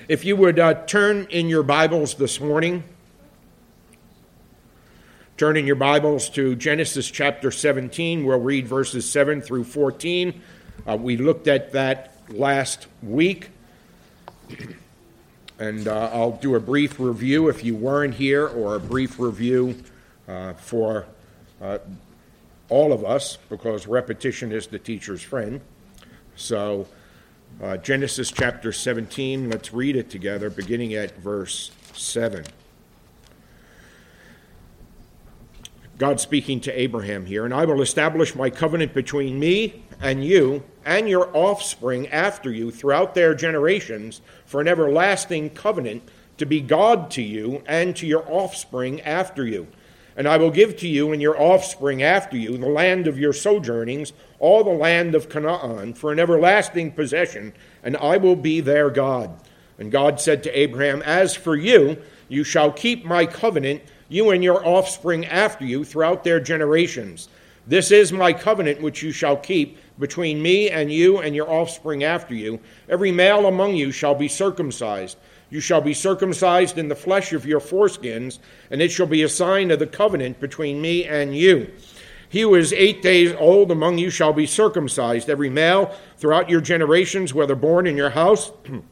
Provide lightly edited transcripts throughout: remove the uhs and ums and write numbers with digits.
If you would turn in your Bibles this morning, turn in your Bibles to Genesis chapter 17. We'll read verses 7 through 14. We looked at that last week, and I'll do a brief review if you weren't here, or a brief review for all of us, because repetition is the teacher's friend. So, Genesis chapter 17, let's read it together, beginning at verse 7. God speaking to Abraham here, "And I will establish my covenant between me and you and your offspring after you throughout their generations for an everlasting covenant to be God to you and to your offspring after you. And I will give to you and your offspring after you the land of your sojournings, all the land of Canaan, for an everlasting possession, and I will be their God. And God said to Abraham, As for you, you shall keep my covenant, you and your offspring after you, throughout their generations. This is my covenant which you shall keep between me and you and your offspring after you. Every male among you shall be circumcised. You shall be circumcised in the flesh of your foreskins, and it shall be a sign of the covenant between me and you. He who is 8 days old among you shall be circumcised, every male throughout your generations, whether born in your house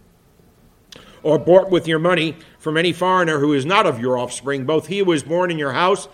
or bought with your money from any foreigner who is not of your offspring. Both he who is born in your house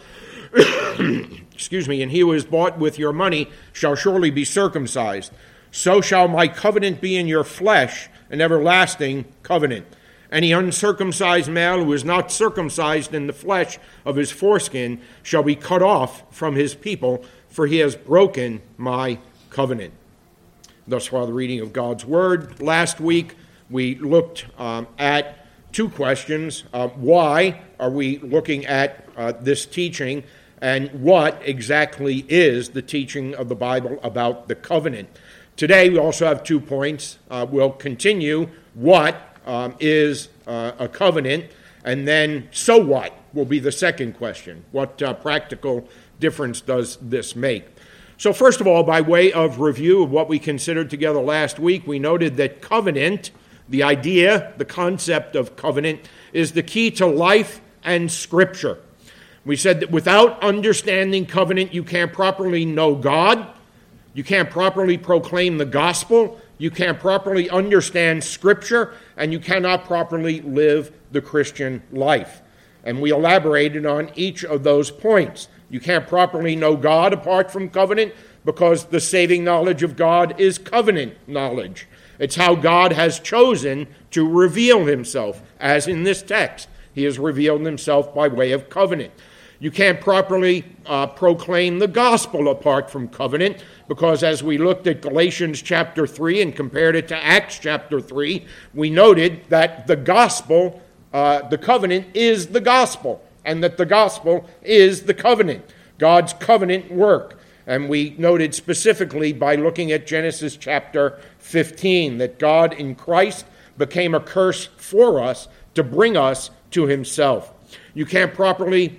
and he who is bought with your money shall surely be circumcised. So shall my covenant be in your flesh, an everlasting covenant. Any uncircumcised male who is not circumcised in the flesh of his foreskin shall be cut off from his people, for he has broken my covenant." Thus far, the reading of God's word. Last week, we looked at two questions. Why are we looking at this teaching, and what exactly is the teaching of the Bible about the covenant? Today, we also have 2 points. We'll continue what is a covenant, and then so what will be the second question. What practical difference does this make? So first of all, by way of review of what we considered together last week, we noted that covenant, the idea, the concept of covenant, is the key to life and Scripture. We said that without understanding covenant, you can't properly know God, you can't properly proclaim the gospel, you can't properly understand Scripture, and you cannot properly live the Christian life. And we elaborated on each of those points. You can't properly know God apart from covenant, because the saving knowledge of God is covenant knowledge. It's how God has chosen to reveal himself, as in this text. He has revealed himself by way of covenant. You can't properly proclaim the gospel apart from covenant, because as we looked at Galatians chapter 3 and compared it to Acts chapter 3, we noted that the gospel, the covenant is the gospel, and that the gospel is the covenant, God's covenant work. And we noted specifically by looking at Genesis chapter 15 that God in Christ became a curse for us to bring us to himself. You can't properly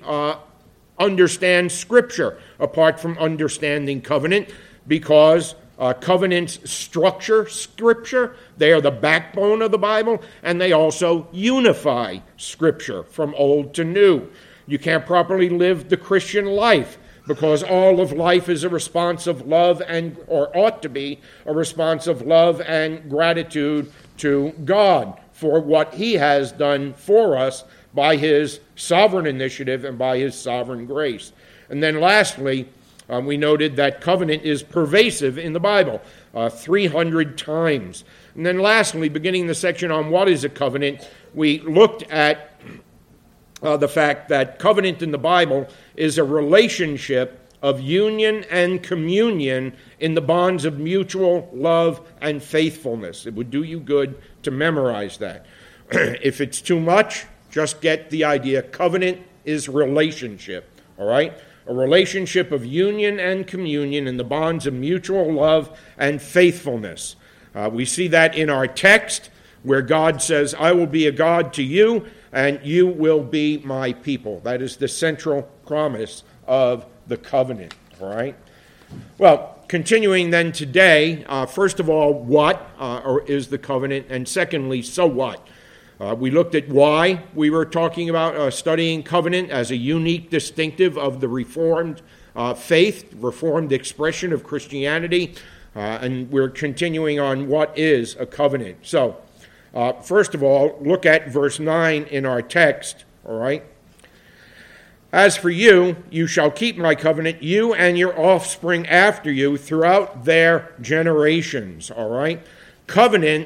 understand Scripture apart from understanding covenant, because covenant's structure Scripture. They are the backbone of the Bible, and they also unify Scripture from old to new. You can't properly live the Christian life, because all of life is a response of love, or ought to be a response of love and gratitude to God for what he has done for us by his sovereign initiative and by his sovereign grace. And then lastly, we noted that covenant is pervasive in the Bible, 300 times. And then lastly, beginning the section on what is a covenant, we looked at the fact that covenant in the Bible is a relationship of union and communion in the bonds of mutual love and faithfulness. It would do you good to memorize that. If it's too much, just get the idea. Covenant is relationship, all right? A relationship of union and communion in the bonds of mutual love and faithfulness. We see that in our text, where God says, I will be a God to you, and you will be my people. That is the central promise of the covenant, all right? Well, continuing then today, first of all, what is the covenant? And secondly, so what? We looked at why we were talking about studying covenant as a unique distinctive of the Reformed faith, Reformed expression of Christianity, and we're continuing on what is a covenant. So, first of all, look at verse 9 in our text, all right? As for you, you shall keep my covenant, you and your offspring after you throughout their generations, all right? Covenant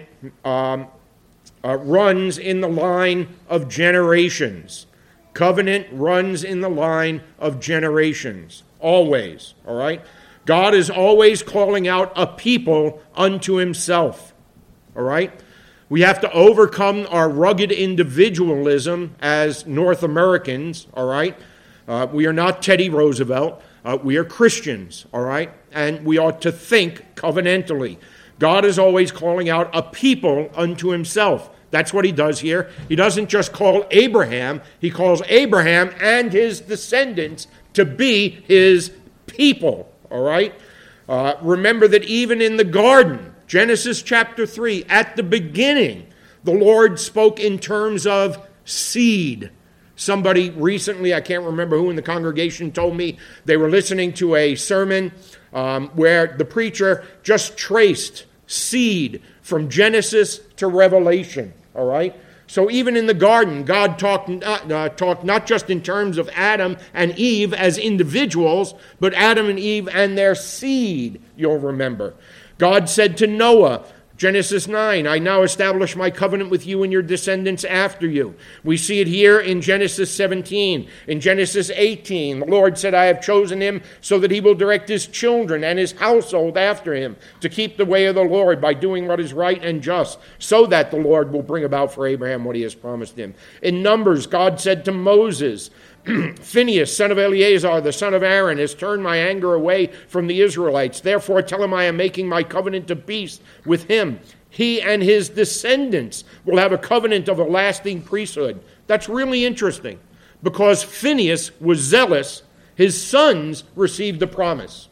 runs in the line of generations. Covenant runs in the line of generations, always, all right? God is always calling out a people unto himself, all right? We have to overcome our rugged individualism as North Americans, all right? We are not Teddy Roosevelt. We are Christians, all right? And we ought to think covenantally. God is always calling out a people unto himself. That's what he does here. He doesn't just call Abraham. He calls Abraham and his descendants to be his people, all right? Remember that even in the garden, Genesis chapter 3, at the beginning, the Lord spoke in terms of seed. Somebody recently, I can't remember who in the congregation, told me they were listening to a sermon where the preacher just traced seed from Genesis to Revelation, all right? So even in the garden, God talked not just in terms of Adam and Eve as individuals, but Adam and Eve and their seed, you'll remember. God said to Noah, Genesis 9, I now establish my covenant with you and your descendants after you. We see it here in Genesis 17. In Genesis 18, the Lord said, I have chosen him so that he will direct his children and his household after him to keep the way of the Lord by doing what is right and just, so that the Lord will bring about for Abraham what he has promised him. In Numbers, God said to Moses, Phinehas, son of Eleazar, the son of Aaron, has turned my anger away from the Israelites. Therefore tell him I am making my covenant of peace with him. He and his descendants will have a covenant of a lasting priesthood. That's really interesting because Phinehas was zealous. His sons received the promise.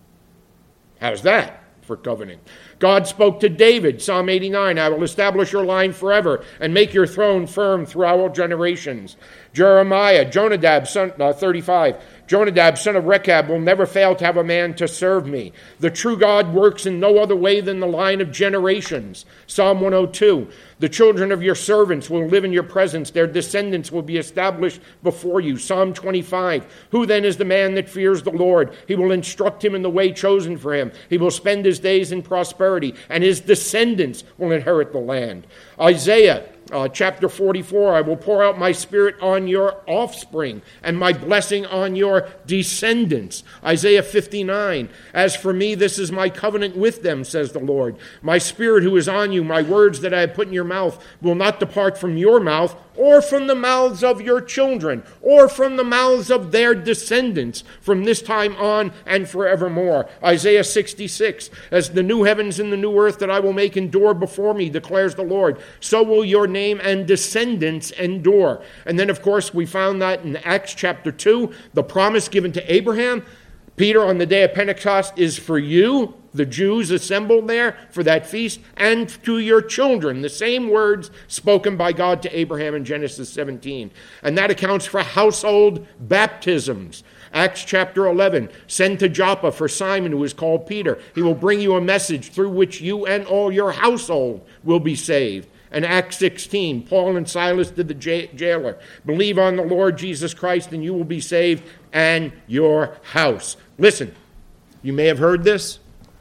How's that for covenant? God spoke to David, Psalm 89, I will establish your line forever and make your throne firm throughout all generations. Jeremiah, Jonadab, son, 35, Jonadab, son of Rechab, will never fail to have a man to serve me. The true God works in no other way than the line of generations. Psalm 102, the children of your servants will live in your presence. Their descendants will be established before you. Psalm 25, who then is the man that fears the Lord? He will instruct him in the way chosen for him. He will spend his days in prosperity, and his descendants will inherit the land. Isaiah, chapter 44, I will pour out my spirit on your offspring and my blessing on your descendants. Isaiah 59, as for me, this is my covenant with them, says the Lord. My spirit who is on you, my words that I have put in your mouth will not depart from your mouth or from the mouths of your children, or from the mouths of their descendants, from this time on and forevermore. Isaiah 66, as the new heavens and the new earth that I will make endure before me, declares the Lord, so will your name and descendants endure. And then, of course, we found that in Acts chapter 2, the promise given to Abraham, Peter, on the day of Pentecost, is for you, the Jews assembled there for that feast, and to your children, the same words spoken by God to Abraham in Genesis 17. And that accounts for household baptisms. Acts chapter 11, send to Joppa for Simon, who is called Peter. He will bring you a message through which you and all your household will be saved. And Acts 16, Paul and Silas to the jailer, believe on the Lord Jesus Christ and you will be saved and your house. Listen, you may have heard this.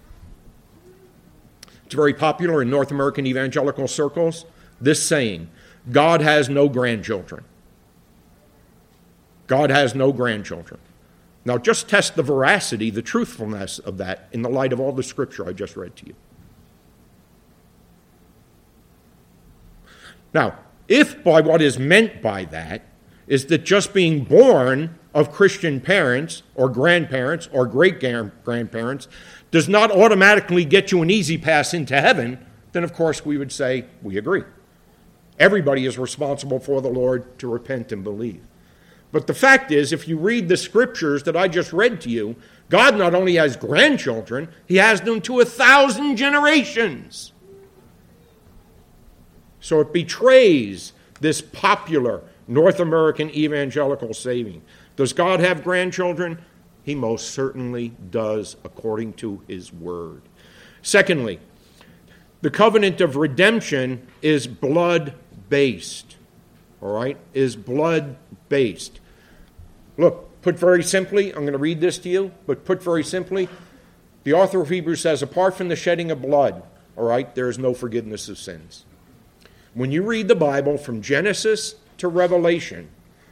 It's very popular in North American evangelical circles, this saying, God has no grandchildren. God has no grandchildren. Now just test the veracity, the truthfulness of that in the light of all the scripture I just read to you. Now, if by what is meant by that is that just being born of Christian parents or grandparents or great-grandparents does not automatically get you an easy pass into heaven, then of course we would say we agree. Everybody is responsible for the Lord to repent and believe. But the fact is, if you read the scriptures that I just read to you, God not only has grandchildren, he has them to 1,000 generations. So it betrays this popular North American evangelical saying. Does God have grandchildren? He most certainly does, according to his word. Secondly, the covenant of redemption is blood-based. All right? Is blood-based. Look, put very simply, I'm going to read this to you, but put very simply, the author of Hebrews says, apart from the shedding of blood, all right, there is no forgiveness of sins. When you read the Bible from Genesis to Revelation,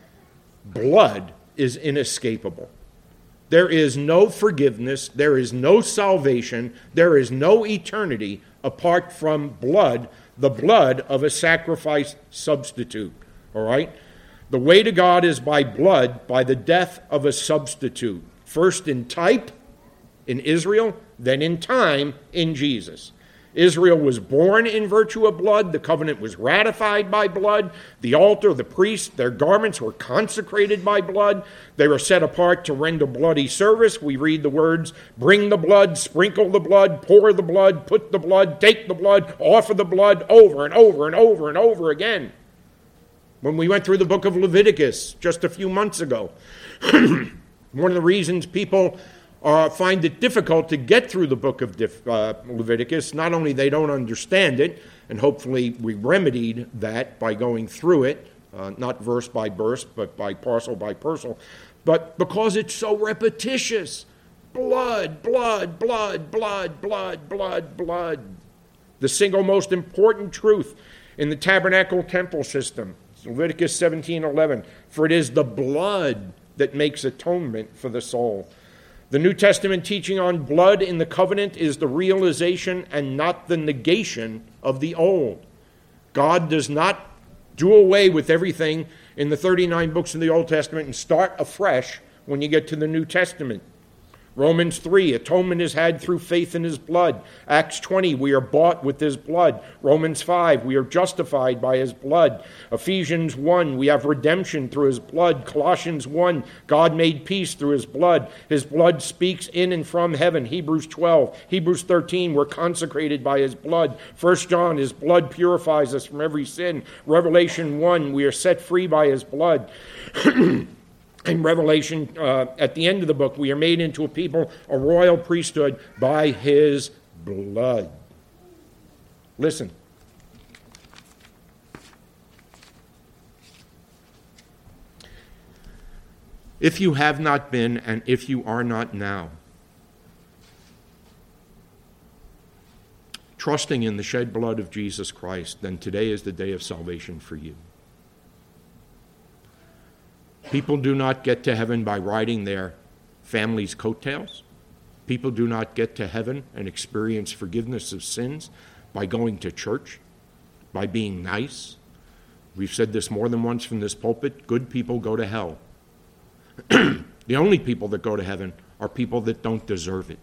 blood is inescapable. There is no forgiveness, there is no salvation, there is no eternity apart from blood, the blood of a sacrificed substitute. All right? The way to God is by blood, by the death of a substitute. First in type, in Israel, then in time, in Jesus. Israel was born in virtue of blood. The covenant was ratified by blood. The altar, the priests, their garments were consecrated by blood. They were set apart to render bloody service. We read the words, bring the blood, sprinkle the blood, pour the blood, put the blood, take the blood, offer the blood, over and over and over and over again. When we went through the book of Leviticus just a few months ago, one of the reasons people find it difficult to get through the book of Leviticus, not only they don't understand it, and hopefully we remedied that by going through it, not verse by verse, but by parcel, but because it's so repetitious. Blood, blood, blood, blood, blood, blood, blood. The single most important truth in the tabernacle temple system, Leviticus 17:11, for it is the blood that makes atonement for the soul. The New Testament teaching on blood in the covenant is the realization and not the negation of the old. God does not do away with everything in the 39 books of the Old Testament and start afresh when you get to the New Testament. Romans 3, atonement is had through faith in his blood. Acts 20, we are bought with his blood. Romans 5, we are justified by his blood. Ephesians 1, we have redemption through his blood. Colossians 1, God made peace through his blood. His blood speaks in and from heaven. Hebrews 12, Hebrews 13, we're consecrated by his blood. 1 John, his blood purifies us from every sin. Revelation 1, we are set free by his blood. In Revelation, at the end of the book, we are made into a people, a royal priesthood by his blood. Listen. If you have not been, and if you are not now, trusting in the shed blood of Jesus Christ, then today is the day of salvation for you. People do not get to heaven by riding their family's coattails. People do not get to heaven and experience forgiveness of sins by going to church, by being nice. We've said this more than once from this pulpit. Good people go to hell. The only people that go to heaven are people that don't deserve it,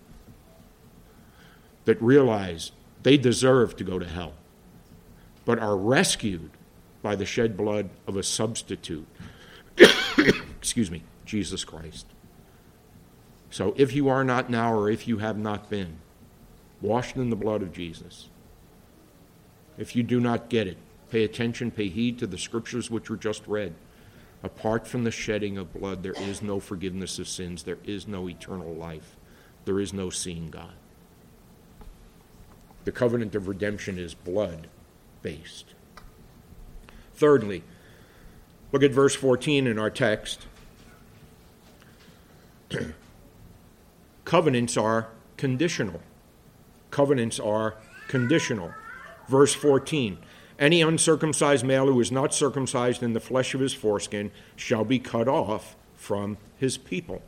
that realize they deserve to go to hell, but are rescued by the shed blood of a substitute. Excuse me, Jesus Christ. So if you are not now, or if you have not been, washed in the blood of Jesus, if you do not get it, pay attention, pay heed to the scriptures which were just read. Apart from the shedding of blood, there is no forgiveness of sins, there is no eternal life, there is no seeing God. The covenant of redemption is blood-based. Thirdly, look at verse 14 in our text. Covenants are conditional. Covenants are conditional. Verse 14, any uncircumcised male who is not circumcised in the flesh of his foreskin shall be cut off from his people.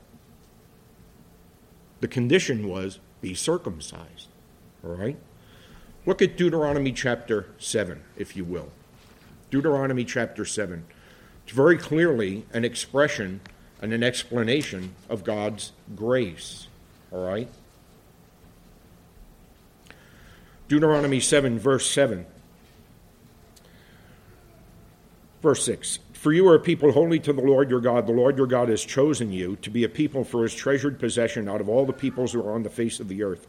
The condition was, be circumcised. All right? Look at Deuteronomy chapter 7, if you will. Deuteronomy chapter 7. It's very clearly an expression and an explanation of God's grace. All right? Deuteronomy 7, verse 7. Verse 6. For you are a people holy to the Lord your God. The Lord your God has chosen you to be a people for his treasured possession out of all the peoples who are on the face of the earth.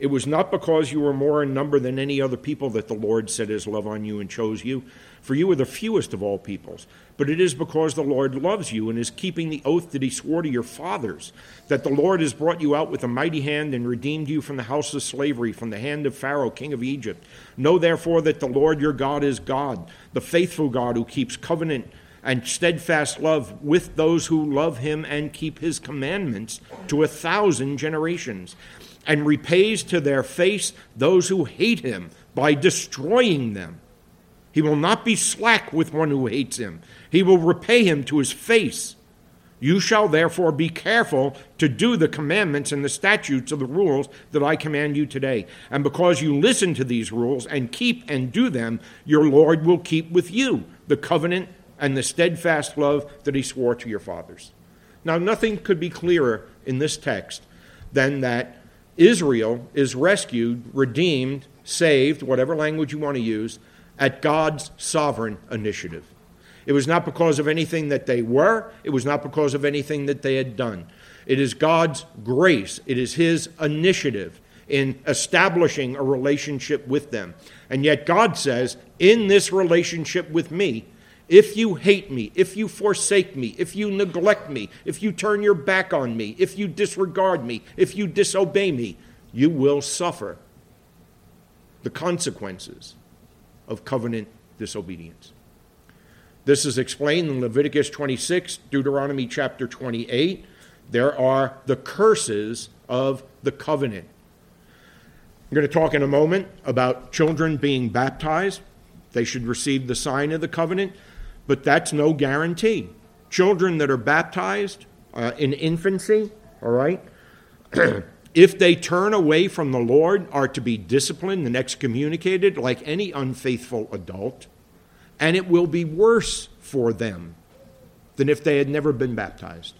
It was not because you were more in number than any other people that the Lord set his love on you and chose you, for you were the fewest of all peoples. But it is because the Lord loves you and is keeping the oath that he swore to your fathers, that the Lord has brought you out with a mighty hand and redeemed you from the house of slavery, from the hand of Pharaoh, king of Egypt. Know therefore that the Lord your God is God, the faithful God who keeps covenant and steadfast love with those who love him and keep his commandments to 1,000 generations, and repays to their face those who hate him by destroying them. He will not be slack with one who hates him. He will repay him to his face. You shall therefore be careful to do the commandments and the statutes of the rules that I command you today. And because you listen to these rules and keep and do them, your Lord will keep with you the covenant and the steadfast love that he swore to your fathers. Now, nothing could be clearer in this text than that Israel is rescued, redeemed, saved, whatever language you want to use, at God's sovereign initiative. It was not because of anything that they were. It was not because of anything that they had done. It is God's grace. It is his initiative in establishing a relationship with them. And yet God says, in this relationship with me, if you hate me, if you forsake me, if you neglect me, if you turn your back on me, if you disregard me, if you disobey me, you will suffer the consequences of covenant disobedience. This is explained in Leviticus 26, Deuteronomy chapter 28. There are the curses of the covenant. I'm going to talk in a moment about children being baptized. They should receive the sign of the covenant, but that's no guarantee. Children that are baptized in infancy, all right, if they turn away from the Lord, are to be disciplined and excommunicated like any unfaithful adult, and it will be worse for them than if they had never been baptized.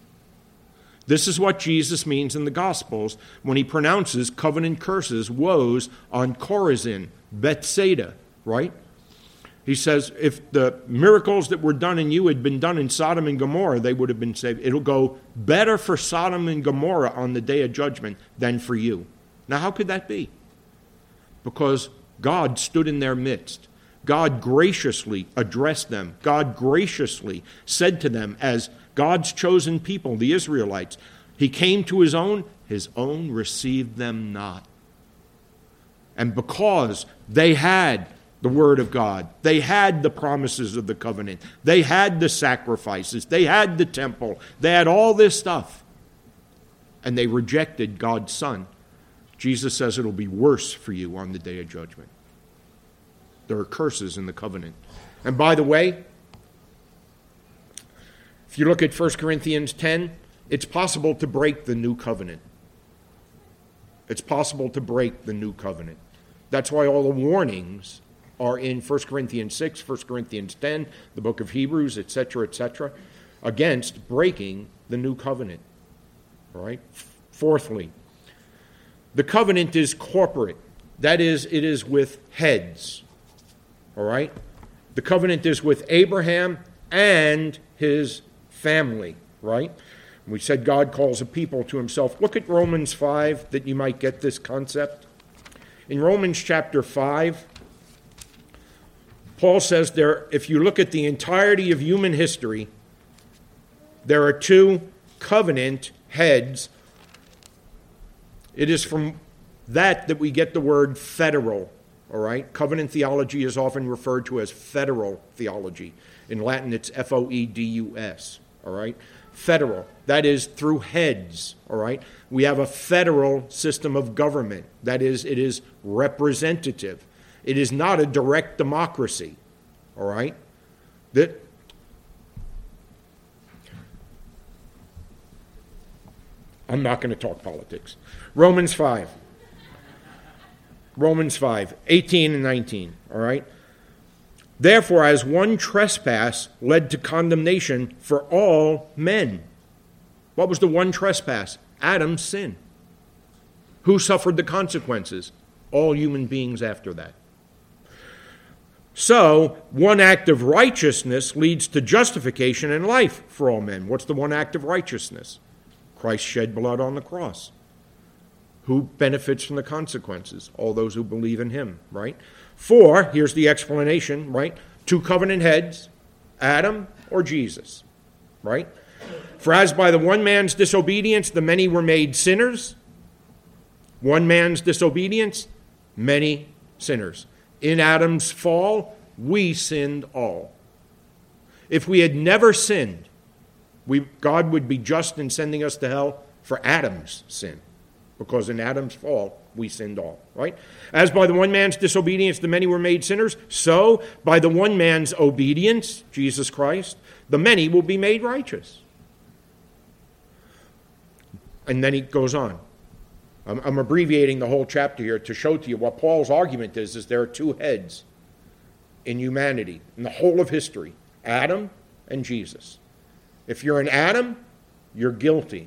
This is what Jesus means in the Gospels when he pronounces covenant curses, woes on Chorazin, Bethsaida, right? He says, if the miracles that were done in you had been done in Sodom and Gomorrah, they would have been saved. It'll go better for Sodom and Gomorrah on the day of judgment than for you. Now, how could that be? Because God stood in their midst. God graciously addressed them. God graciously said to them, as God's chosen people, the Israelites, he came to his own received them not. And because they had the word of God, they had the promises of the covenant, they had the sacrifices, they had the temple, they had all this stuff, and they rejected God's Son, Jesus says it'll be worse for you on the day of judgment. There are curses in the covenant. And by the way, if you look at 1 Corinthians 10, it's possible to break the new covenant. It's possible to break the new covenant. That's why all the warnings are in 1 Corinthians 6, 1 Corinthians 10, the book of Hebrews, etc., against breaking the new covenant. All right? Fourthly, the covenant is corporate. That is, it is with heads. All right? The covenant is with Abraham and his family, right? We said God calls a people to himself. Look at Romans 5 that you might get this concept. In Romans chapter 5, Paul says there, if you look at the entirety of human history, there are two covenant heads. It is from that we get the word federal. All right? Covenant theology is often referred to as federal theology. In Latin, it's F-O-E-D-U-S. All right? Federal. That is through heads. All right? We have a federal system of government. That is, it is representative. It is not a direct democracy. All right? I'm not going to talk politics. Romans 5, 18 and 19, all right? Therefore, as one trespass led to condemnation for all men. What was the one trespass? Adam's sin. Who suffered the consequences? All human beings after that. So, one act of righteousness leads to justification and life for all men. What's the one act of righteousness? Christ shed blood on the cross. Who benefits from the consequences? All those who believe in him, right? 4, here's the explanation, right? 2 covenant heads, Adam or Jesus, right? For as by the one man's disobedience the many were made sinners, one man's disobedience, many sinners. In Adam's fall, we sinned all. If we had never sinned, God would be just in sending us to hell for Adam's sin, because in Adam's fall, we sinned all, right? As by the one man's disobedience the many were made sinners, so by the one man's obedience, Jesus Christ, the many will be made righteous. And then he goes on. I'm abbreviating the whole chapter here to show to you what Paul's argument is there are 2 heads in humanity, in the whole of history, Adam and Jesus. If you're an Adam, you're guilty.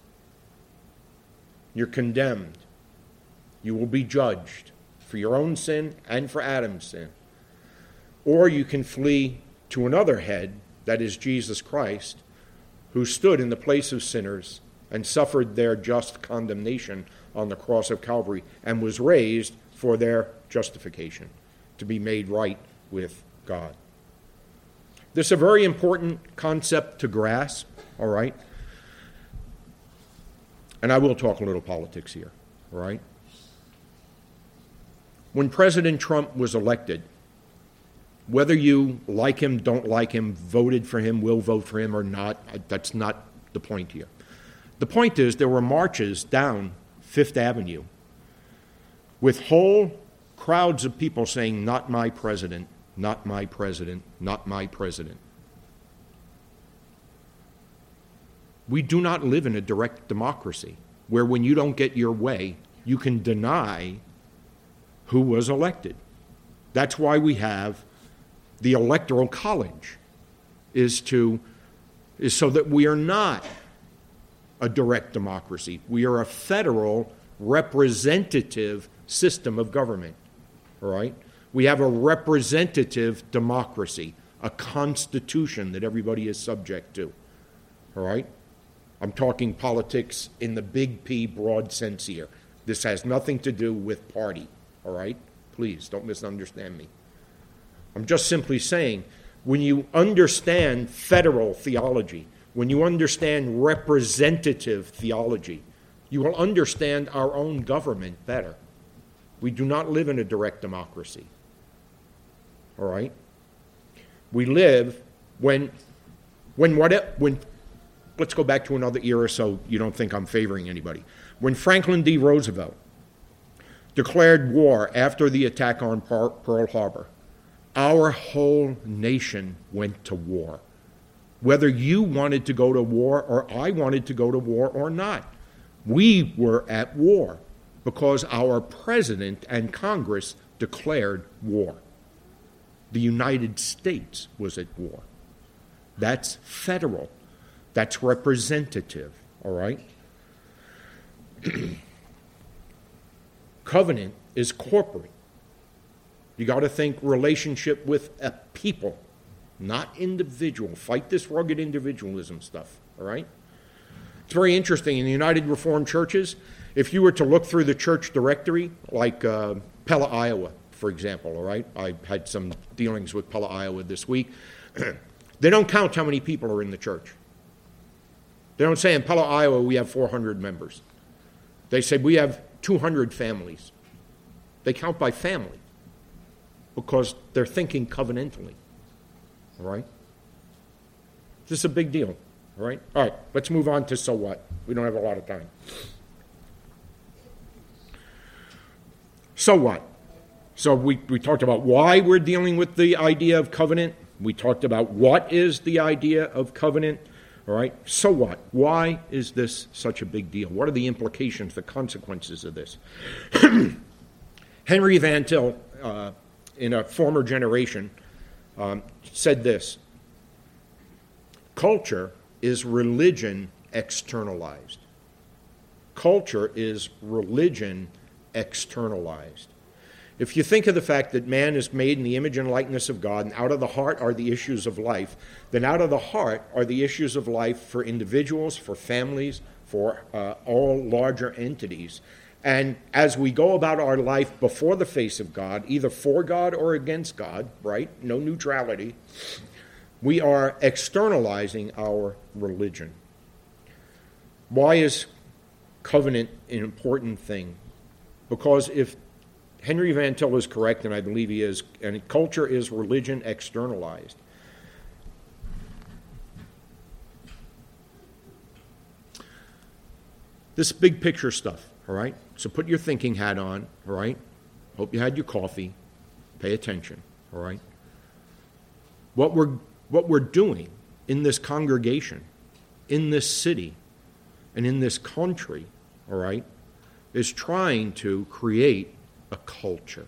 You're condemned. You will be judged for your own sin and for Adam's sin. Or you can flee to another head, that is Jesus Christ, who stood in the place of sinners and suffered their just condemnation on the cross of Calvary and was raised for their justification, to be made right with God. This is a very important concept to grasp, all right? And I will talk a little politics here, all right? When President Trump was elected, whether you like him, don't like him, voted for him, will vote for him or not, that's not the point here. The point is there were marches down Fifth Avenue with whole crowds of people saying, "Not my president, not my president, not my president." We do not live in a direct democracy where when you don't get your way, you can deny who was elected. That's why we have the Electoral College, is so that we are not a direct democracy. We are a federal representative system of government, all right? We have a representative democracy, a constitution that everybody is subject to, all right? I'm talking politics in the big P broad sense here. This has nothing to do with party, all right? Please, don't misunderstand me. I'm just simply saying, when you understand federal theology, when you understand representative theology, you will understand our own government better. We do not live in a direct democracy, all right? We live when let's go back to another era so you don't think I'm favoring anybody. When Franklin D. Roosevelt declared war after the attack on Pearl Harbor, our whole nation went to war. Whether you wanted to go to war or I wanted to go to war or not, we were at war because our president and Congress declared war. The United States was at war. That's federal. That's representative, all right? Covenant is corporate. You got to think relationship with a people, not individual. Fight this rugged individualism stuff, all right? It's very interesting. In the United Reformed Churches, if you were to look through the church directory, like Pella, Iowa, for example, all right? I had some dealings with Pella, Iowa this week. They don't count how many people are in the church. They don't say in Pella, Iowa, we have 400 members. They say we have 200 families. They count by family because they're thinking covenantally, all right? This is a big deal, all right? All right, let's move on to so what. We don't have a lot of time. So what? So we talked about why we're dealing with the idea of covenant. We talked about what is the idea of covenant. All right, so what? Why is this such a big deal? What are the implications, the consequences of this? Henry Van Til, in a former generation, said this: culture is religion externalized. Culture is religion externalized. If you think of the fact that man is made in the image and likeness of God, and out of the heart are the issues of life, then out of the heart are the issues of life for individuals, for families, for all larger entities. And as we go about our life before the face of God, either for God or against God, right? No neutrality. We are externalizing our religion. Why is covenant an important thing? Because if Henry Van Til is correct, and I believe he is, and culture is religion externalized. This big picture stuff, all right? So put your thinking hat on, all right? Hope you had your coffee. Pay attention, all right? What we're doing in this congregation, in this city, and in this country, all right, is trying to create a culture.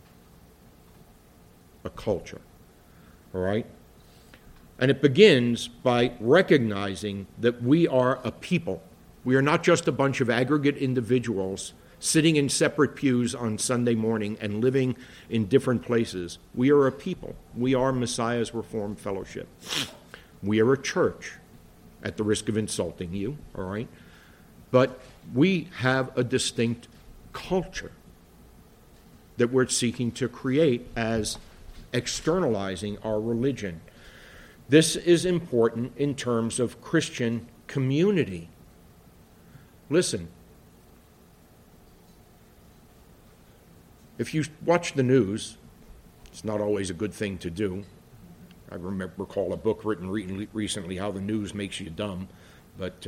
A culture, all right? And it begins by recognizing that we are a people. We are not just a bunch of aggregate individuals sitting in separate pews on Sunday morning and living in different places. We are a people. We are Messiah's Reformed Fellowship. We are a church, at the risk of insulting you, all right? But we have a distinct culture that we're seeking to create as externalizing our religion. This is important in terms of Christian community. Listen, if you watch the news, it's not always a good thing to do. I recall a book written recently, How the News Makes You Dumb. But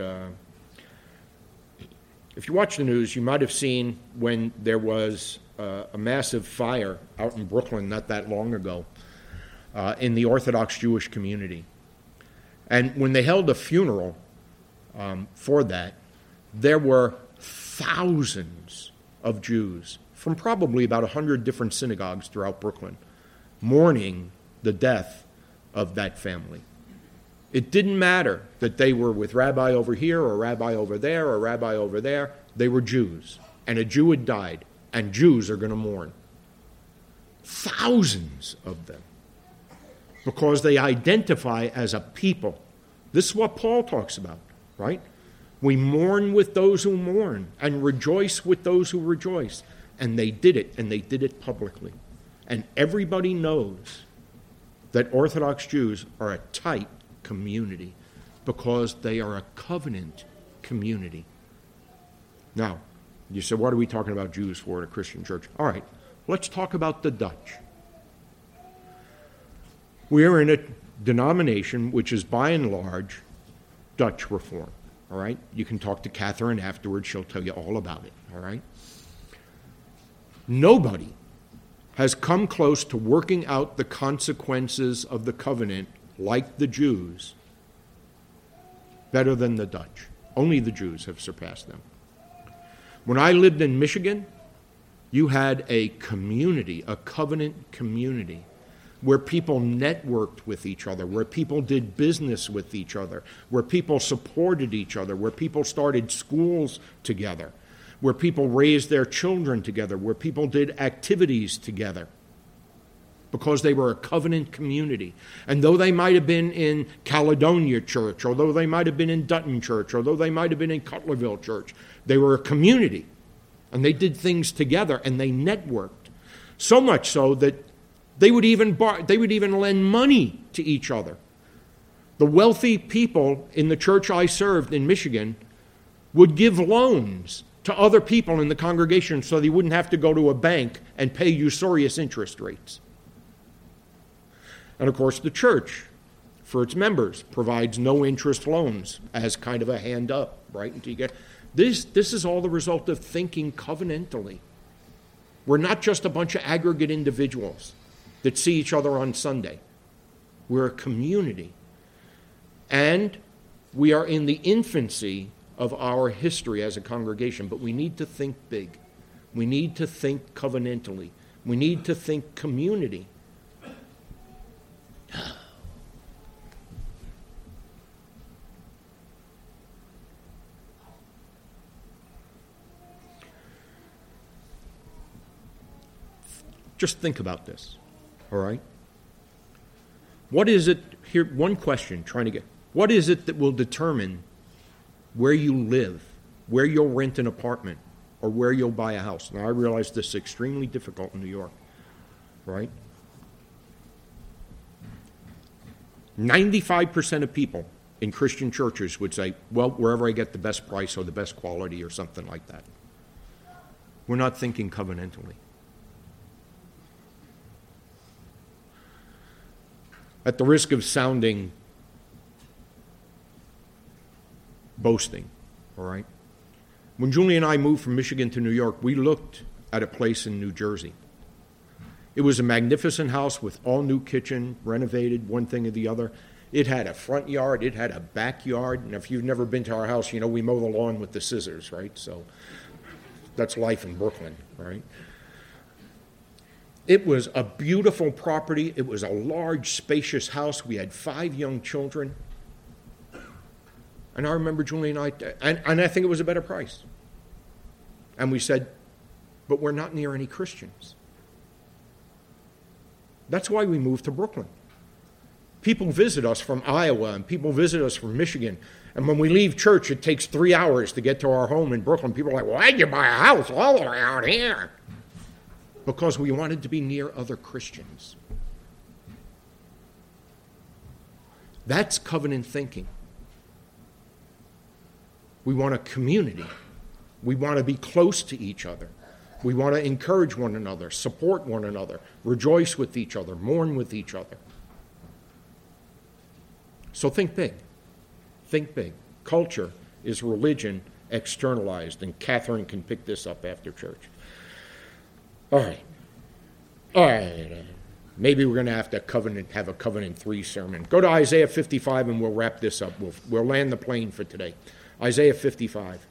if you watch the news, you might have seen when there was a massive fire out in Brooklyn not that long ago in the Orthodox Jewish community. And when they held a funeral for that, there were thousands of Jews from probably about 100 different synagogues throughout Brooklyn mourning the death of that family. It didn't matter that they were with rabbi over here or rabbi over there or rabbi over there. They were Jews, and a Jew had died, and Jews are going to mourn. Thousands of them, because they identify as a people. This is what Paul talks about, right? We mourn with those who mourn and rejoice with those who rejoice. And they did it, and they did it publicly. And everybody knows that Orthodox Jews are a tight community because they are a covenant community. Now, you say, what are we talking about Jews for at a Christian church? All right, let's talk about the Dutch. We are in a denomination which is by and large Dutch Reform. All right? You can talk to Catherine afterwards. She'll tell you all about it. All right? Nobody has come close to working out the consequences of the covenant like the Jews better than the Dutch. Only the Jews have surpassed them. When I lived in Michigan, you had a community, a covenant community, where people networked with each other, where people did business with each other, where people supported each other, where people started schools together, where people raised their children together, where people did activities together, because they were a covenant community. And though they might have been in Caledonia Church, or though they might have been in Dutton Church, or though they might have been in Cutlerville Church, they were a community. And they did things together, and they networked. So much so that they would even lend money to each other. The wealthy people in the church I served in Michigan would give loans to other people in the congregation so they wouldn't have to go to a bank and pay usurious interest rates. And of course, the church, for its members, provides no interest loans as kind of a hand up, right? Until you get this is all the result of thinking covenantally. We're not just a bunch of aggregate individuals that see each other on Sunday. We're a community. And we are in the infancy of our history as a congregation, but we need to think big. We need to think covenantally. We need to think community. Just think about this, all right? What is it, here, one question, what is it that will determine where you live, where you'll rent an apartment, or where you'll buy a house. Now, I realize this is extremely difficult in New York, right? 95% of people in Christian churches would say, well, wherever I get the best price or the best quality or something like that. We're not thinking covenantally. At the risk of sounding boasting, all right? When Julie and I moved from Michigan to New York, we looked at a place in New Jersey. It was a magnificent house with all new kitchen, renovated, one thing or the other. It had a front yard, it had a backyard, and if you've never been to our house, you know we mow the lawn with the scissors, right? So that's life in Brooklyn, right? It was a beautiful property. It was a large, spacious house. We had 5 young children. And I remember Julie and I, and I think it was a better price. And we said, but we're not near any Christians. That's why we moved to Brooklyn. People visit us from Iowa and people visit us from Michigan. And when we leave church, it takes 3 hours to get to our home in Brooklyn. People are like, why'd you buy a house all the way out here? Because we wanted to be near other Christians. That's covenant thinking. We want a community. We want to be close to each other. We want to encourage one another, support one another, rejoice with each other, mourn with each other. So think big. Think big. Culture is religion externalized, and Catherine can pick this up after church. All right. Maybe we're going to have a Covenant 3 sermon. Go to Isaiah 55 and we'll wrap this up. We'll land the plane for today. Isaiah 55.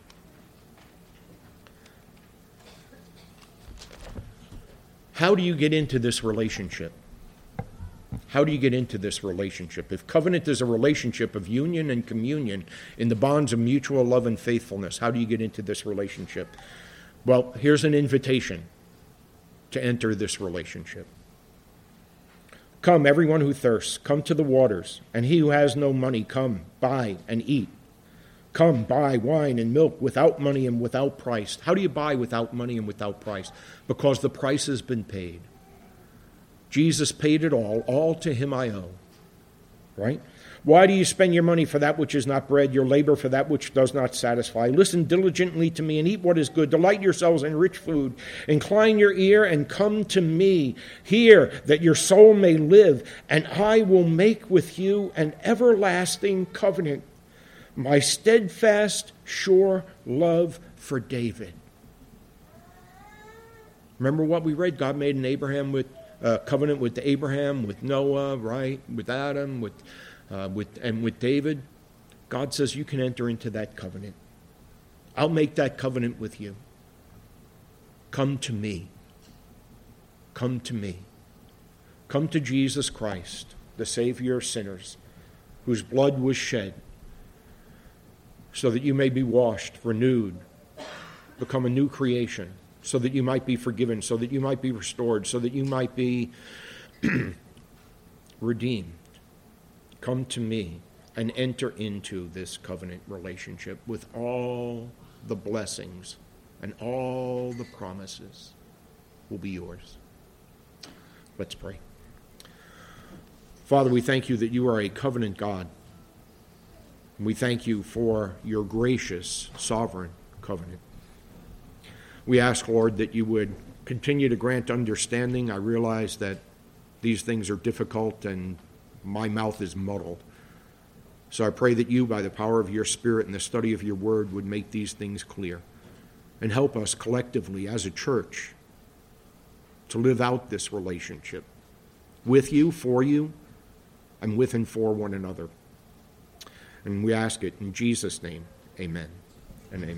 How do you get into this relationship? How do you get into this relationship? If covenant is a relationship of union and communion in the bonds of mutual love and faithfulness, how do you get into this relationship? Well, here's an invitation to enter this relationship. Come, everyone who thirsts, come to the waters, and he who has no money, come, buy and eat. Come, buy wine and milk without money and without price. How do you buy without money and without price? Because the price has been paid. Jesus paid it all to him I owe. Right? Why do you spend your money for that which is not bread, your labor for that which does not satisfy? Listen diligently to me and eat what is good. Delight yourselves in rich food. Incline your ear and come to me. Hear that your soul may live, and I will make with you an everlasting covenant, my steadfast, sure love for David. Remember what we read? God made an covenant with Abraham, with Noah, right? With Adam, with David. God says you can enter into that covenant. I'll make that covenant with you. Come to me. Come to me. Come to Jesus Christ, the Savior of sinners, whose blood was shed, so that you may be washed, renewed, become a new creation, so that you might be forgiven, so that you might be restored, so that you might be redeemed. Come to me and enter into this covenant relationship with all the blessings and all the promises will be yours. Let's pray. Father, we thank you that you are a covenant God. And we thank you for your gracious, sovereign covenant. We ask, Lord, that you would continue to grant understanding. I realize that these things are difficult and my mouth is muddled. So I pray that you, by the power of your Spirit and the study of your word, would make these things clear and help us collectively as a church to live out this relationship with you, for you, and with and for one another. And we ask it in Jesus' name, amen and amen.